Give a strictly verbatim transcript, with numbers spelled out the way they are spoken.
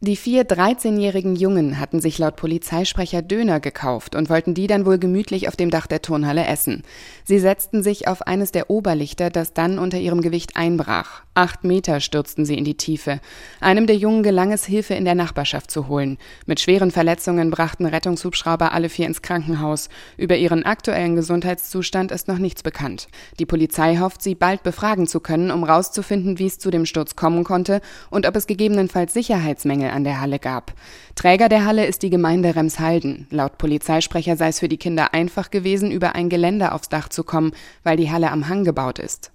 Die vier dreizehnjährigen Jungen hatten sich laut Polizeisprecher Döner gekauft und wollten die dann wohl gemütlich auf dem Dach der Turnhalle essen. Sie setzten sich auf eines der Oberlichter, das dann unter ihrem Gewicht einbrach. Acht Meter stürzten sie in die Tiefe. Einem der Jungen gelang es, Hilfe in der Nachbarschaft zu holen. Mit schweren Verletzungen brachten Rettungshubschrauber alle vier ins Krankenhaus. Über ihren aktuellen Gesundheitszustand ist noch nichts bekannt. Die Polizei hofft, sie bald befragen zu können, um herauszufinden, wie es zu dem Sturz kommen konnte und ob es gegebenenfalls Sicherheitsmängel an der Halle gab. Träger der Halle ist die Gemeinde Remshalden. Laut Polizeisprecher sei es für die Kinder einfach gewesen, über ein Geländer aufs Dach zu kommen, weil die Halle am Hang gebaut ist.